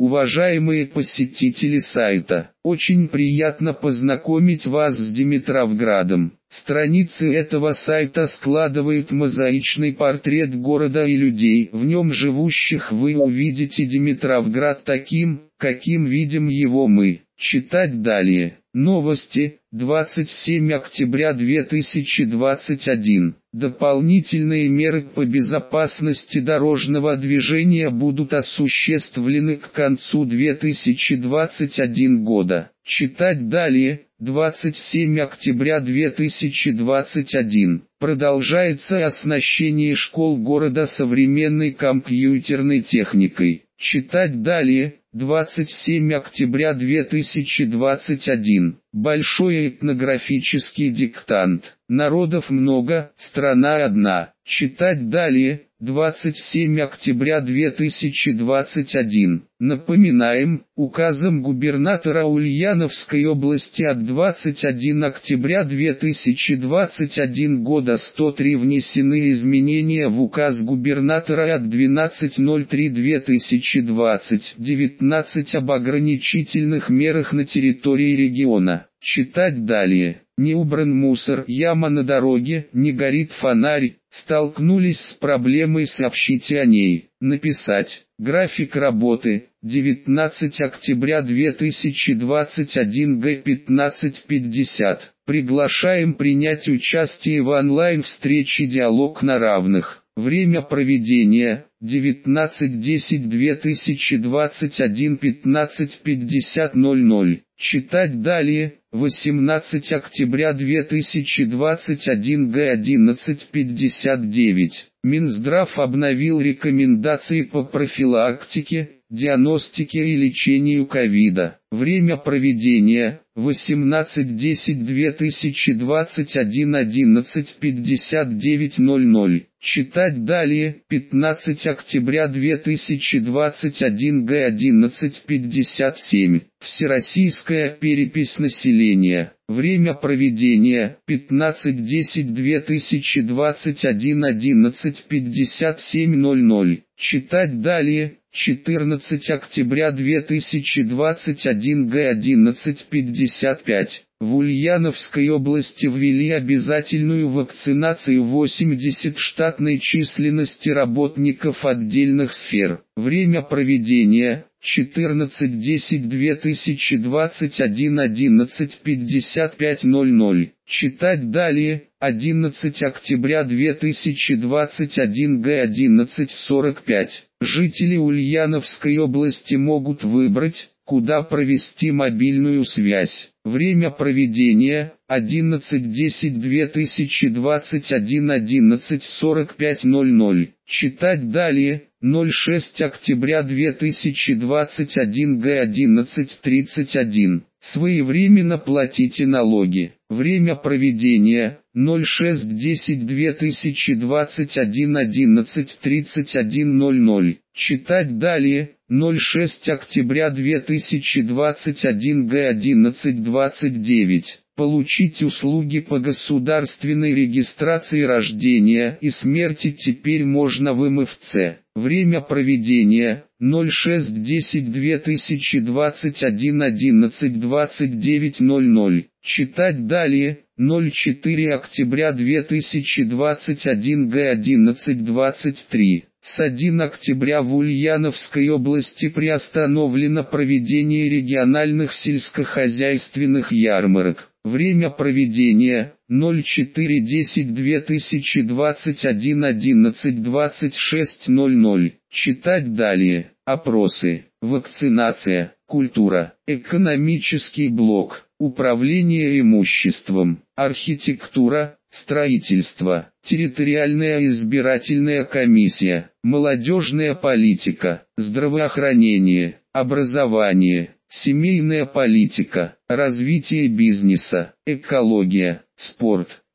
Уважаемые посетители сайта, очень приятно познакомить вас с Димитровградом. Страницы этого сайта складывают мозаичный портрет города и людей, в нем живущих. Вы увидите Димитровград таким, каким видим его мы. Читать далее. Новости, 27 октября 2021. Дополнительные меры по безопасности дорожного движения будут осуществлены к концу 2021 года. Читать далее. 27 октября 2021. Продолжается оснащение школ города современной компьютерной техникой. Читать далее. 27 октября 2021. Большой этнографический диктант. Народов много, страна одна. Читать далее. 27 октября 2021. Напоминаем, указом губернатора Ульяновской области от 21 октября 2021 года 103 внесены изменения в указ губернатора от 12.03.2020 19 об ограничительных мерах на территории региона. Читать далее. Не убран мусор, яма на дороге, не горит фонарь, столкнулись с проблемой, сообщите о ней. Написать. График работы. 19 октября 2021 г. 15:50. Приглашаем принять участие в онлайн-встрече «Диалог на равных». Время проведения. 19.10.2021 15:50. Читать далее. 18 октября 2021 г. 11:59. Минздрав обновил рекомендации по профилактике, диагностике и лечению ковида. Время проведения. 18.10.2021 11:59. Читать далее. 15 октября 2021 г. 11:57. Всероссийская перепись населения. Время проведения. 15.10.2021 11:57. Читать далее. 14 октября 2021 г. 11:55. В Ульяновской области ввели обязательную вакцинацию 80 штатной численности работников отдельных сфер. Время проведения. 14.10.2021 11:55. Читать далее. 11 октября 2021 г. 11:45. Жители Ульяновской области могут выбрать, куда провести мобильную связь. Время проведения. 11.10.2021 11:45. Читать далее. 06 октября 2021 г. 11:31. Своевременно платите налоги. Время проведения. 06.10.2021 11:31. Читать далее. 06 октября 2021 г. 11:29. Получить услуги по государственной регистрации рождения и смерти теперь можно в МФЦ. Время проведения. 06.10.2021 11:29. Читать далее. 04 октября 2021 г. 11:23. С 1 октября в Ульяновской области приостановлено проведение региональных сельскохозяйственных ярмарок. Время проведения. 04.10.2021 11:26. Читать далее. Опросы. Вакцинация. Культура. Экономический блок. Управление имуществом. Архитектура. Строительство. Территориальная избирательная комиссия. Молодежная политика. Здравоохранение. Образование. Семейная политика. Развитие бизнеса. Экология. Спорт.